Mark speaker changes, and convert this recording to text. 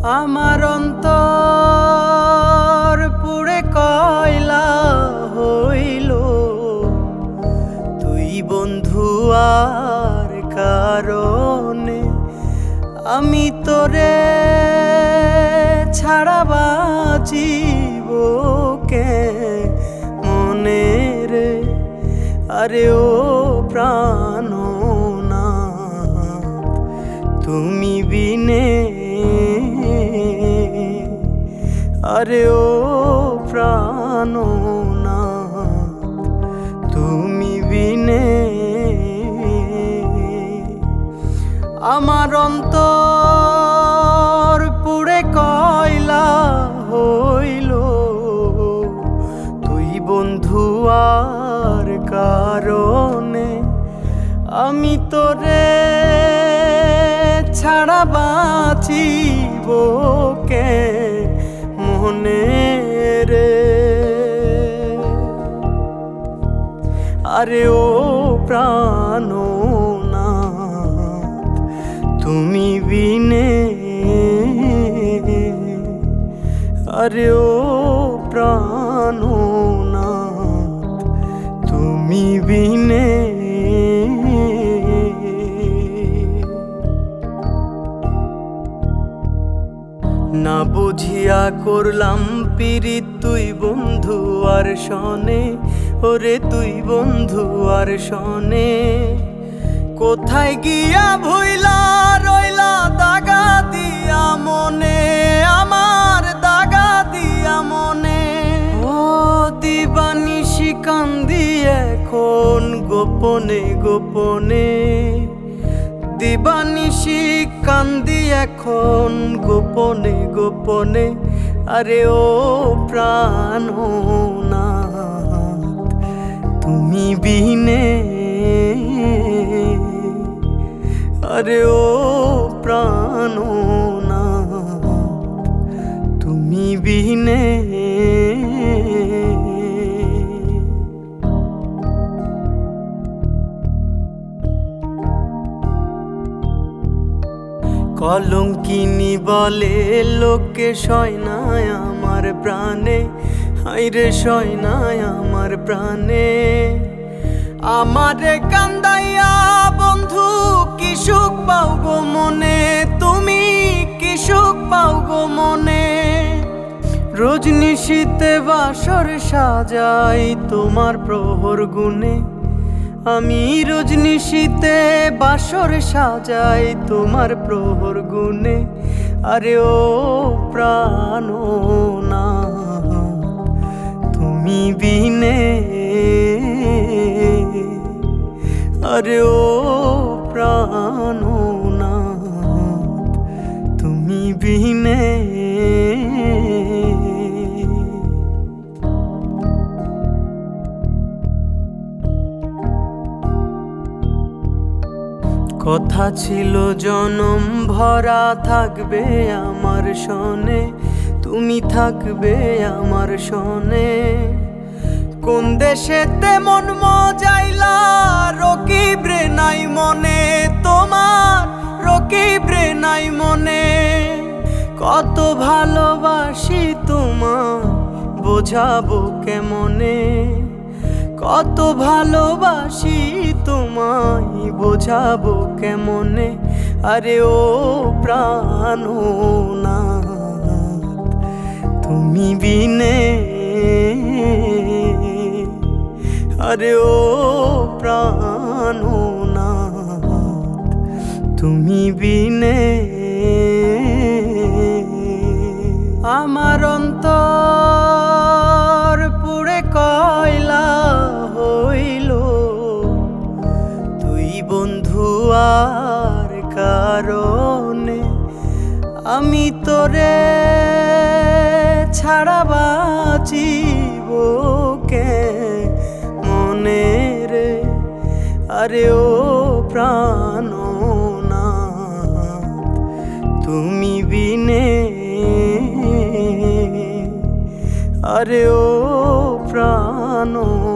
Speaker 1: আমার অন্তর পুড়ে কয়লা হইল, তুই বন্ধু আর কারণে আমি তোরে ছাড়া বাঁচিব কে মনে রে। আরে ও প্রাণনাথ তুমি বিনে, আরে ও প্রাণনাথ তুমি বিনে। আমার অন্তর পুড়ে কয়লা হইল, তুই বন্ধু আর কারণে আমি তোরে ছাড়া বাঁচিব কে মনে রে। আরে ও প্রাণনাথ তুমি বিনে, আরে ও প্রাণনাথ তুমি বিনে। না বুঝিয়া করলাম পিরিত তুই বন্ধু আর শনে, ওরে তুই বন্ধু আর শনে। কোথায় গিয়া ভুইলা রইলা দাগা দিয়া মনে, আমার দাগা দিয়া মনে। ও দিবানিশি কান্দি এখন গোপনে গোপনে, দিবানিশি কান্দি এখন গোপনে গোপনে। আরে ও প্রাণনাথ তুমি বিনে, আরে ও প্রাণনাথ তুমি বিনে। কলঙ্কিনী বলে লোকে সয় না আমার প্রাণে, হাইরে সয় না আমার প্রাণে। আমারে কান্দাইয়া বন্ধু কি সুখ পাও গো মনে, তুমি কি সুখ পাও গো মনে। রজনিশীতে বাসর সাজাই তোমার প্রহর গুণে, আমি রজনিশীতে বাসর সাজাই তোমার প্রহর গুণে। আরে ও প্রাণনাথ তুমি বিনে, আরে ও প্রাণনাথ তুমি বিনে। কথা ছিল জনম ভরা থাকবে আমার শনে, তুমি থাকবে আমার শনে। কোন দেশেতে মন মজাইলা রকিব রে নাই মনে, তোমার রকিব রে নাই মনে। কত ভালোবাসি তোমার বোঝাবো কেমনে, কত ভালোবাসি তোমায় বোঝাবো কেমনে। আরে ও প্রাণনাথ তুমি বিনে, আরে ও প্রাণনাথ তুমি বিনে। আমার অন্তর পুড়ে কয়লা হইল, তুই বন্ধু আর কারণে আমি তোরে ছাড়া বাঁচিব কে মনে রে। আরে ও প্রাণনাথ তুমি বিনে, আরে ও প্রাণ